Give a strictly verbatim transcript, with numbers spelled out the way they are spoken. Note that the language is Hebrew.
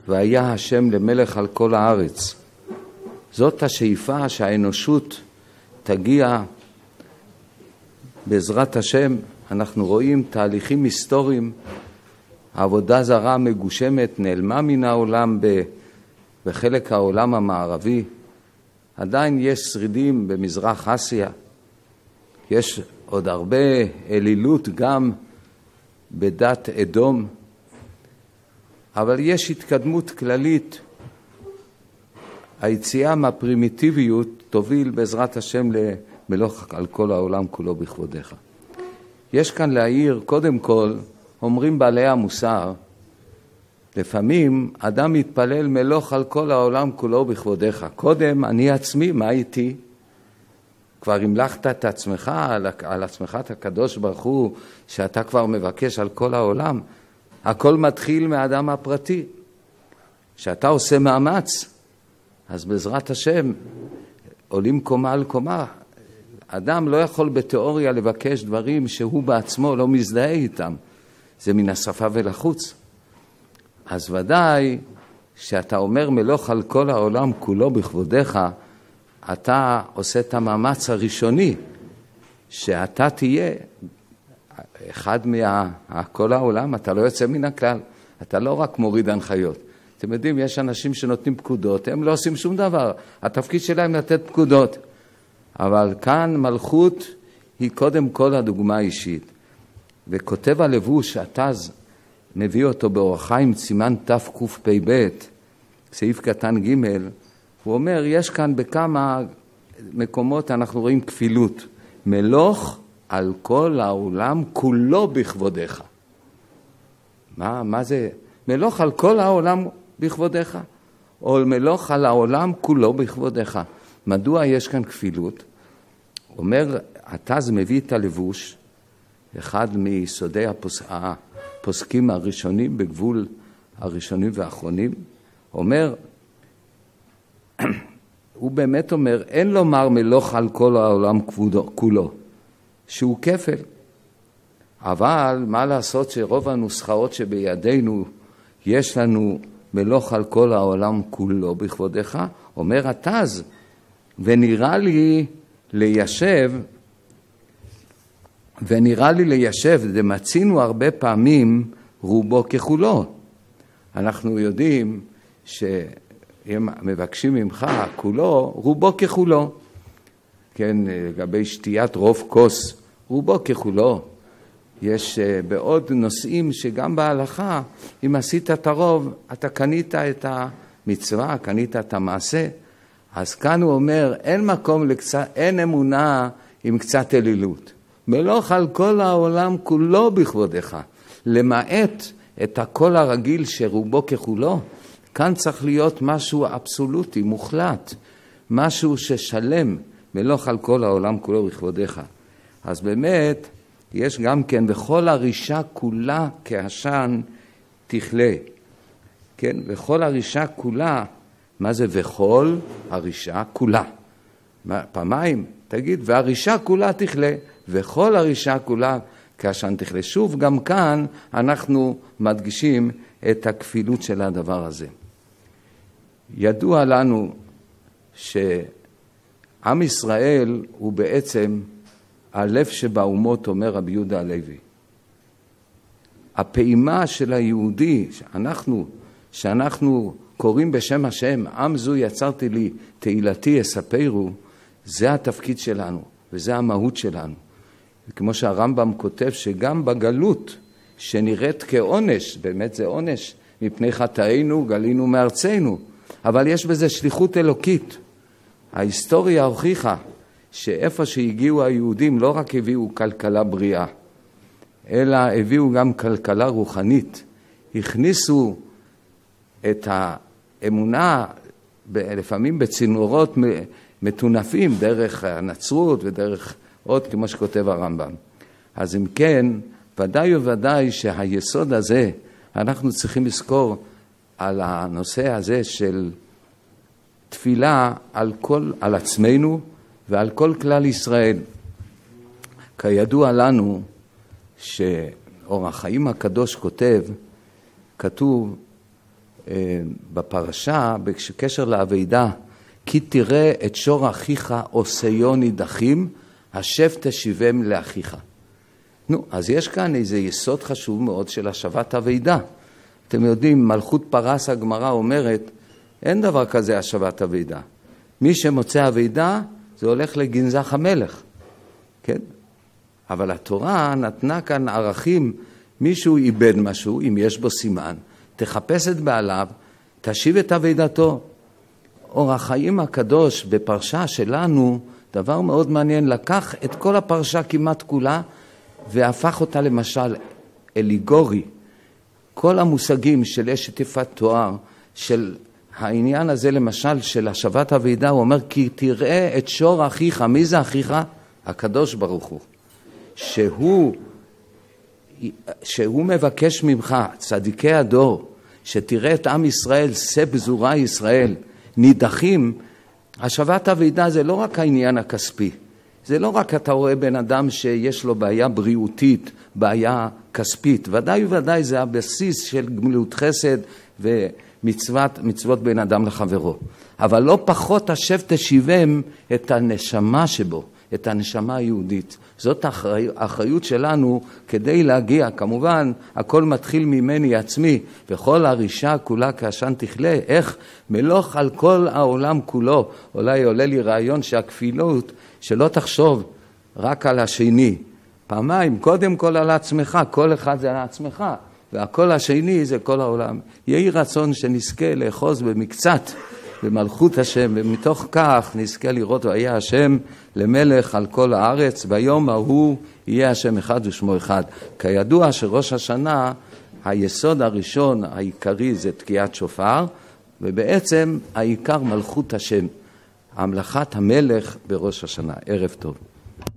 והיה השם למלך על כל הארץ. זאת השאיפה שהאנושות תגיע בעזרת השם. אנחנו רואים תהליכים היסטוריים, העבודה זרה מגושמת נעלמה מן העולם בחלק העולם המערבי. עדיין יש שרידים במזרח אסיה, יש עוד הרבה אלילות גם בדת אדום, אבל יש התקדמות כללית. היציאה מהפרימיטיביות תוביל בעזרת השם למלוך על כל העולם כולו בכבודך. יש כאן להעיר, קודם כל, אומרים בעלי המוסר, לפעמים אדם מתפלל מלוך על כל העולם כולו בכבודך. קודם אני עצמי, מה איתי? כבר המלכת את עצמך, על, על עצמך את הקדוש ברוך הוא, שאתה כבר מבקש על כל העולם. הכל מתחיל מהאדם הפרטי. שאתה עושה מאמץ, אז בעזרת השם עולים קומה על קומה. אדם לא יכול בתיאוריה לבקש דברים שהוא בעצמו לא מזדהה איתם. זה מן השפה ולחוץ. אז ודאי שאתה אומר מלוך על כל העולם כולו בכבודך, אתה עושה את המאמץ הראשוני, שאתה תהיה אחד מכל העולם, אתה לא יוצא מן הכלל, אתה לא רק מוריד הנחיות. אתם יודעים, יש אנשים שנותנים פקודות, הם לא עושים שום דבר, התפקיד שלהם לתת פקודות. אבל כאן מלכות היא קודם כל הדוגמה האישית. וכותב הלבוש, התז, מביא אותו באורח חיים, סימן תקפ"ב, סעיף קטן ג', הוא אומר, יש כאן בכמה מקומות אנחנו רואים כפילות. מלוך על כל העולם כולו בכבודך. מה, מה זה? מלוך על כל העולם בכבודך? או מלוך על העולם כולו בכבודך? מדוע יש כאן כפילות? אומר, התז מביא את הלבוש, אחד מיסודי הפוס... הפוסקים הראשונים בגבול הראשונים והאחרונים, אומר, הוא באמת אומר, אין לומר מלוך על כל העולם כולו, שהוא כפל. אבל מה לעשות שרוב הנוסחאות שבידינו יש לנו מלוך על כל העולם כולו בכבודך? אומר התז, ונראה לי ליישב, ונראה לי ליישב, ומצינו הרבה פעמים רובו ככולו. אנחנו יודעים שהם מבקשים ממך כולו, רובו ככולו. כן, לגבי שתיית רוב כוס, רובו ככולו. יש בעוד נושאים שגם בהלכה, אם עשית את הרוב, אתה קנית את המצווה, קנית את המעשה. אז כאן הוא אומר, אין מקום לקצת, אין אמונה עם קצת אלילות. מלוך על כל העולם כולו בכבודך, למעט את הכל הרגיל שרובו ככולו. כאן צריך להיות משהו אבסולוטי, מוחלט, משהו ששלם, מלוך על כל העולם כולו בכבודך. אז באמת, יש גם כן, בכל הרישה כולה כעשן תכלה. כן, בכל הרישה כולה, מה זה וכל הרישה כולה? פעמיים, תגיד, והרישה כולה תכלה, וכל הרישה כולה כעשן תכלה. שוב, גם כאן אנחנו מדגישים את הכפילות של הדבר הזה. ידוע לנו שעם ישראל הוא בעצם הלב שבאומות, אומר רבי יהודה הלוי. הפעימה של היהודי, שאנחנו, שאנחנו קוראים בשם השם, עם זו יצרתי לי, תהילתי אספרו, זה התפקיד שלנו, וזה המהות שלנו. כמו שהרמב"ם כותב שגם בגלות, שנראית כעונש, באמת זה עונש, מפני חטאינו גלינו מארצנו, אבל יש בזה שליחות אלוקית. ההיסטוריה הוכיחה שאיפה שהגיעו היהודים לא רק הביאו כלכלה בריאה, אלא הביאו גם כלכלה רוחנית. הכניסו את האמונה לפעמים בצינורות מתונפים, דרך הנצרות ודרך עוד כמו שכותב הרמב"ם. אז אם כן, ודאי וודאי שהיסוד הזה, אנחנו צריכים לזכור על הנושא הזה של תפילה על, כל, על עצמנו ועל כל כלל ישראל. כידוע לנו שאור החיים הקדוש כותב, כתוב, בפרשה, בקשר לעבידה, כי תראה את שור אחיך עושיו נידחים, השב תשיבם לאחיך. נו, אז יש כאן איזה יסוד חשוב מאוד של השבת עבידה. אתם יודעים, מלכות פרס הגמרא אומרת, אין דבר כזה השבת עבידה. מי שמוצא עבידה, זה הולך לגנזך המלך. כן? אבל התורה נתנה כאן ערכים, מישהו איבד משהו, אם יש בו סימן, תחפש את בעליו, תשיב את עבידתו. אור החיים הקדוש בפרשה שלנו, דבר מאוד מעניין, לקח את כל הפרשה כמעט כולה, והפך אותה למשל אליגורי. כל המושגים של אשת יפת תואר, של העניין הזה למשל של השבת עבידה, הוא אומר, כי תראה את שור אחיך. מי זה אחיך? הקדוש ברוך הוא. שהוא, שהוא מבקש ממך, צדיקי הדור, שתראה את עם ישראל, שא בזורה ישראל, נידחים. השבת עבידה זה לא רק העניין הכספי. זה לא רק אתה רואה בן אדם שיש לו בעיה בריאותית, בעיה כספית. ודאי וודאי זה הבסיס של גמילות חסד ומצוות מצוות בין אדם לחברו. אבל לא פחות השב תשיבם את הנשמה שבו, את הנשמה היהודית. זאת האחריות שלנו כדי להגיע. כמובן, הכל מתחיל ממני עצמי, וכל הרישה כולה כעשן תכלה. איך מלוך על כל העולם כולו. אולי עולה לי רעיון שהכפילות, שלא תחשוב רק על השני. פעמיים, קודם כל על עצמך, כל אחד זה על עצמך, והכל השני זה כל העולם. יהי רצון שנזכה לאחוז במקצת במלכות השם, ומתוך כך נזכה לראות והיה השם למלך על כל הארץ, ביום ההוא יהיה השם אחד ושמו אחד. כידוע שראש השנה, היסוד הראשון העיקרי זה תקיעת שופר, ובעצם העיקר מלכות השם, המלכת המלך בראש השנה. ערב טוב.